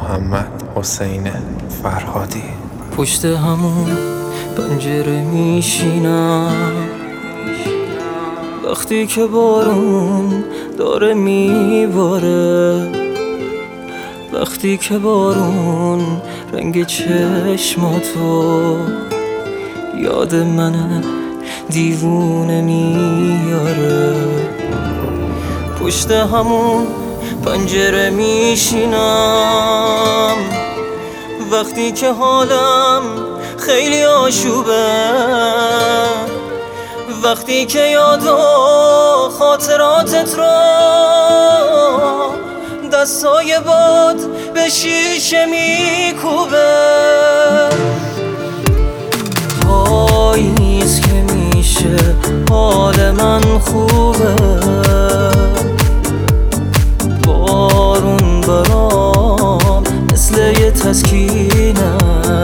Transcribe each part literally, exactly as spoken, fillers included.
محمد حسین فرهادی. پشت همون پنجره میشینم وقتی که بارون داره میباره، وقتی که بارون رنگ چشماتو یاد منه دیوونه میاره. پشت همون پنجره میشینم وقتی که حالم خیلی آشوبه، وقتی که یاد و خاطراتت رو دستای باد به شیشه میکوبه. پاییز که میشه حال من خوبه، بارون برام مثل یه تسکینه،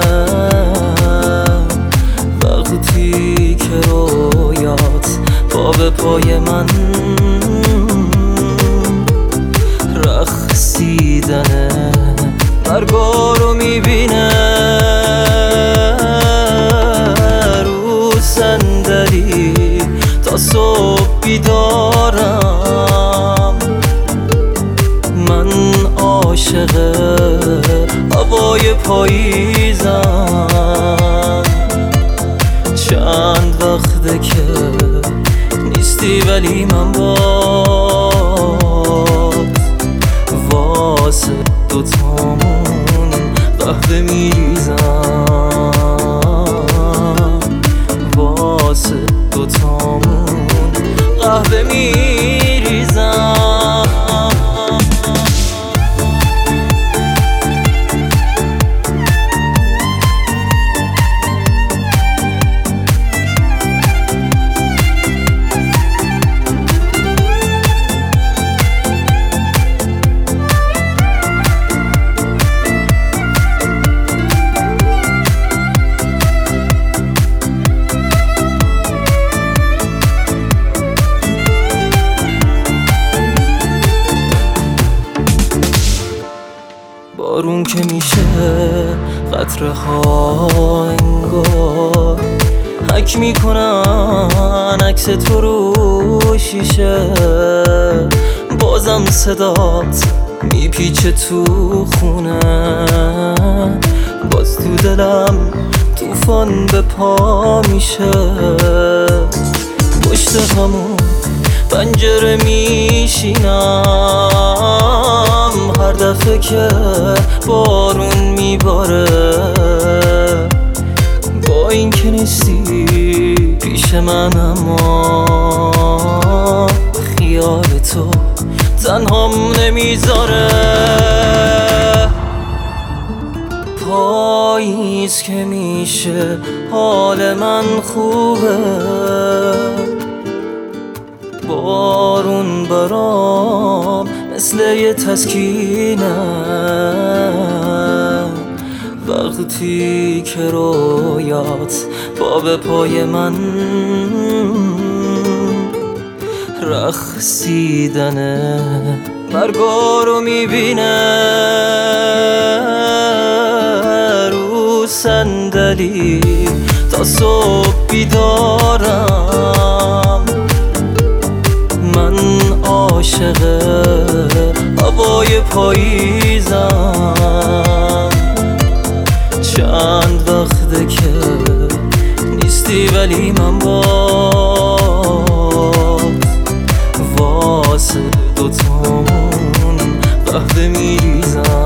وقتی که رویات پا به پای من رقصیدنه، برگا رو میبینه رو صندلی تا صبح بیدارم. من عاشق هوای پاییزم، چند وقته که نیستی ولی من باد واسه دوتامون قهوه میریزم، واسه دوتامون قهوه میریزم. بارون که میشه قطره ها انگار حک میکنن عکس تو رو شیشه، بازم صدات میپیچه تو خونه، باز تو دلم طوفان به پا میشه. پشت همون پنجره میشینم هر دفعه که بارون میباره، با این که نیستی پیش من اما خیال تو تنهام نمیذاره. پاییز که میشه حال من خوبه، بارون برام مثل یه تسکینه، وقتی که رویات پا به پای من رقصیدنه، برگا رو میبینه رو صندلی تا صبح بیدارم. من عاشق هوای پاییزم، چند وقته که نیستی ولی من باد واسه دوتامون قهوه میریزم.